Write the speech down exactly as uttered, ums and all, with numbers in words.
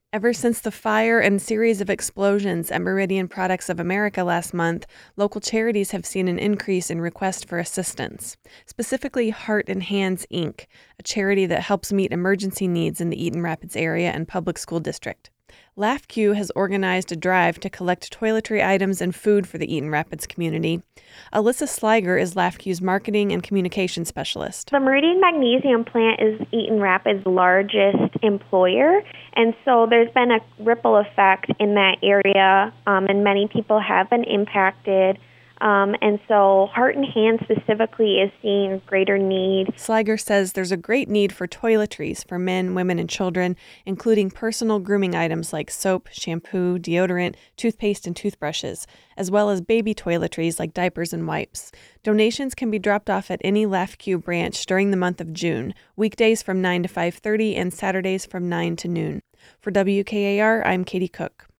Ever since the fire and series of explosions at Meridian Products of America last month, local charities have seen an increase in requests for assistance. Specifically, Heart and Hands, Incorporated, a charity that helps meet emergency needs in the Eaton Rapids area and public school district. LAFCU has organized a drive to collect toiletry items and food for the Eaton Rapids community. Alyssa Sliger is LAFCU's marketing and communication specialist. The Meridian Magnesium plant is Eaton Rapids' largest employer, and so there's been a ripple effect in that area, um, and many people have been impacted. Um, and so Heart and Hands specifically is seeing a greater need. Sliger says there's a great need for toiletries for men, women, and children, including personal grooming items like soap, shampoo, deodorant, toothpaste, and toothbrushes, as well as baby toiletries like diapers and wipes. Donations can be dropped off at any LAFCU branch during the month of June, weekdays from nine to five thirty and Saturdays from nine to noon. For W K A R, I'm Katie Cook.